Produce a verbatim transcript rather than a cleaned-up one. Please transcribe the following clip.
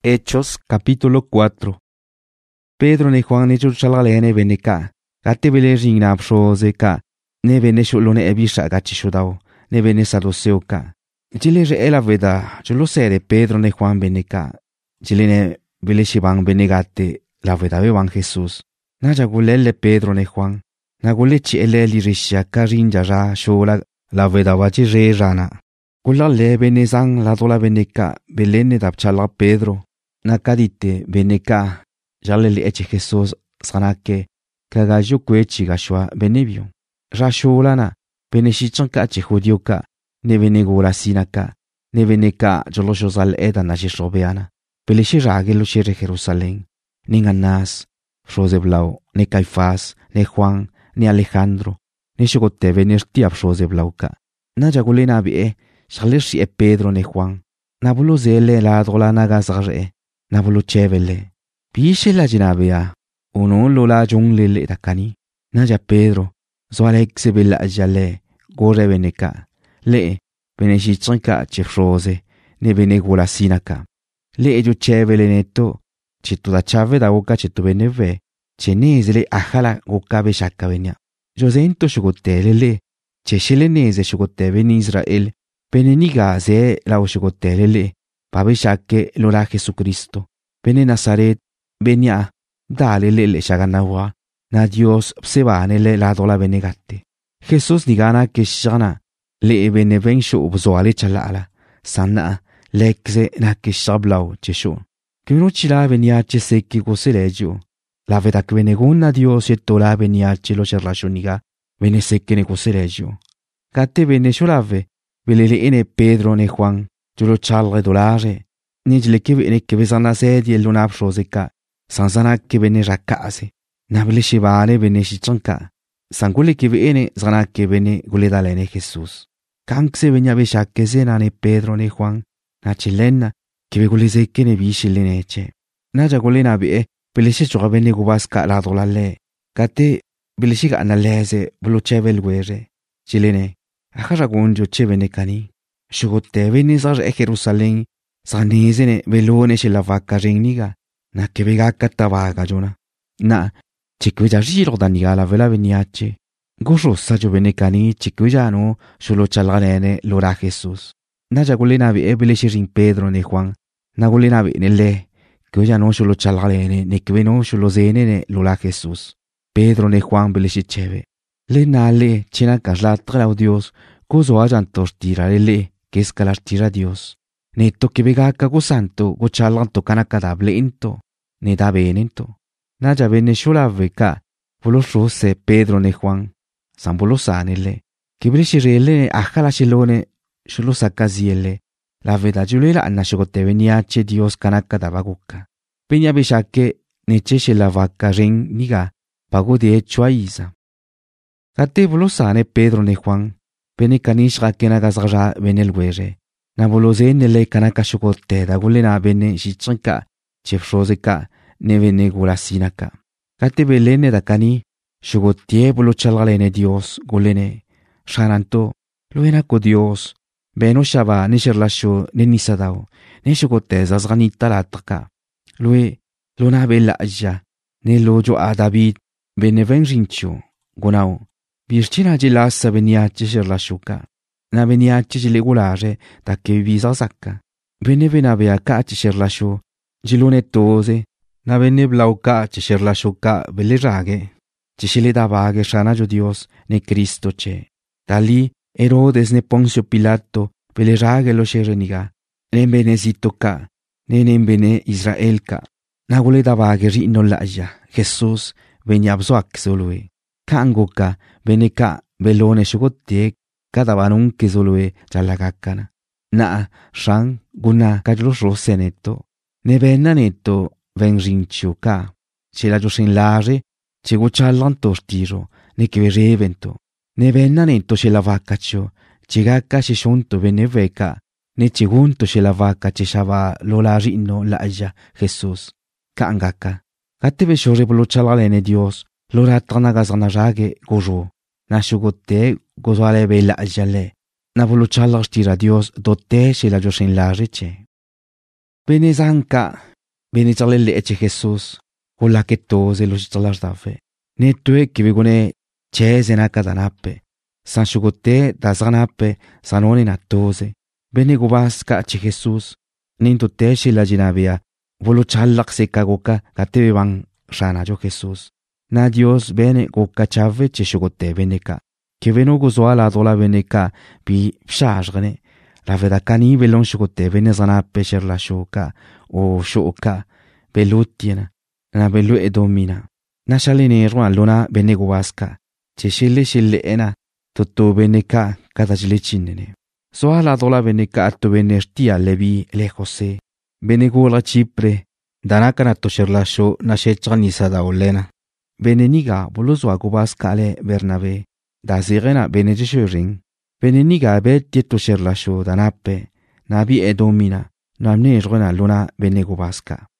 Hechos capítulo cuatro. Pedro ni Juan ni chuchalgalene beneka. Gati bele ringna pshoze ka. Ne bene shulone ebisha gachi shudao. Ne bene sadoseo ka. Jile re ela veda. Chulo sere Pedro ni Juan beneka. Jile ne bele shibang benegate. La veda beban Jesús. Naja gulele Pedro ni Juan. Nagule chi ele li risha ka rinja ra shola. La veda wachi re rana. Gula le bene zang la dola beneka. Belene dapchala Pedro. Nakadite beneka. Jale li eche Jesús sanake. Kagajo kwechi gashwa benebio. Rashulana. Beneshichonka ache judioka. Ne benegula sinaka. Ne beneka joloshozal eda nashishobeana. Beleshi rage lo shere Jerusalén. Ni Anás, Roseblau, ne Caifás, ne Juan, ne Alejandro. Ne shogote venertia Roseblauka. Na jagulena bie. Shaleshi e Pedro ne Juan. Nabulo zele la dola nagazare. Nabulo chevele. Pishe la jinabea. Uno lola junglele takani. Naja Pedro. Zoalexe bella jale. Gore beneka. Le. Beneshichonka chefrose. Ne benegula sinaka. Le ejo chevele neto. Chetu da chave da boca chetu beneve. Chenezele ajala goka beshaka venia. Josento shugotelele. Chesheleneze shugote ben Israel. Beneniga ze la shugotelele. Pabeshake lola Jesucristo. Bene Nazaret. Benia. Dale lele shaganawa. Na Dios psebanele la dola benegate. Jesús digana que shana. Le benevensho ubzoale chalala. Sana. Lexe na que shablau chesho. Que uno chila veniache seki goselejo. La veda que veneguna Dios e tola veniache lo cherlashoniga. Vene seki ne goselejo. Kate vene sholave. Velele ene Pedro ne Juan. Yo lo chalre dolare. Nijle que vene que vesana sedi el luna proseka. Sansana que vene rakase. Nabele shivane vene shichonka. Sangule que vene zana que vene guledalene Jesús. Kankse venia beshake zena ne Pedro ne Juan. Na chilena. Que beguleze que ne vishileneche. Na jagolena be. Beleshe chogabene gubaska la dolale. Kate. Beleshiga analeze. Bluchevel were. Chilene. Ajaragunjo chevene kani. Shugote venizar e Jerusalén. Sanizene velone she la vaca regniga. Na que vega catabaga jona. Na. Chiquilla giro daniga la vela veniache. Gorro sajo venecani chiquillano. Solo chalgalene lora Jesús. Na jagolena be ebeleshi ring Pedro ne Juan. Nagolena be nele. Que ya no solo chalgalene. Ne que veno solo zene ne lora Jesús. Pedro ne Juan beleshi cheve. Le nale chena casla trao Dios. Gozo hayan tortirarele. Que escalar tira Dios. Neto que vega cago santo. Go chalanto canacadable into. Ne da benento. Naya bene shula veka. Volos rose Pedro ne Juan. Sambolosanele. Que brishirele ajala shilone. Shulo sakaziele. La veda julela anashogote veniache Dios canacada baguca. Peña beshake. Necheche la vaca ren niga. Pago de hecho a Isa. Kate volosane Pedro ne Juan. Bene kanishra kenagazra benel were. Naboloze nele kanakashogote da gulena bene shichanka. Chefroseka. Ne vene gulasinaka. Kate belene da kani. Shogotie bolo chalgalene Dios gulene. Shananto. Luenako Dios. Beno shaba ne sherlasho ne nisadao. Ne shogote zazganita la ataka. Lue. Luna bella aja. Ne lojo a David. Bene ven rincho. Gonao. Virchina gelassa veniace sherlashuka. Na veniace gelegulare da che visa sacca. Bene venavea cace sherlasho. Gelone tose. Na venne blauca ce sherlashuka belle raghe. Ce se le davaghe shanajo Dios ne Cristo ce. Da lì Herodes ne Ponzio Pilato belle raghe lo shereniga. Ne benezito ca. Ne ne bene Israel ca. Na gole davaghe rino laja. Jesús venia bzoak solue. Kangoka bene ca belone shugotte kadavanun che solue jallagakkana. Na shang guna kajlo roseneto. Ne benna netto ven rincio ca. Ce la josin lare, ce gochallan tortiro, ne che verevento. Ne benna netto ce la vaccacio, ce gacca ce shunto venne veca, ne ce gunto ce la vacca ce shava lola rinno la aja Jesús. Ca angaka. Katebe shore bolo chalgalene Dios. Lora tranagazanarage gojo. Na shugote gozoale bella ajale. Na volo chalastira Dios dote se la josin la reche. Benezanka. beni chale le eche Jesus hola que toze los chalas dafe ne tue que vigone che zena kadanape san shugote dazanape sanoni na toze beni gubas ka che Jesus ninto te shila jinabia volo chalak se kagoka katebe bang shana jo Jesus na Dios bene goka chave che shugote beneka que veno gozoa la dola beneka bi pshajgane la veda kani belon shugote venezana pesher la shoka o shoka belutiena na belu edomina na shaline rwa lona benego waska che shille shille ena toto beneka kada jile chinene so ala dola beneka to benestia levi le jose benego la chipre danaka na to sherla sho na shechani sada olena beneniga bolozwa gobaska le bernabe da zirena beneje ring beneniga be tieto sherla sho danape nabi edomina namne rona lona benego baska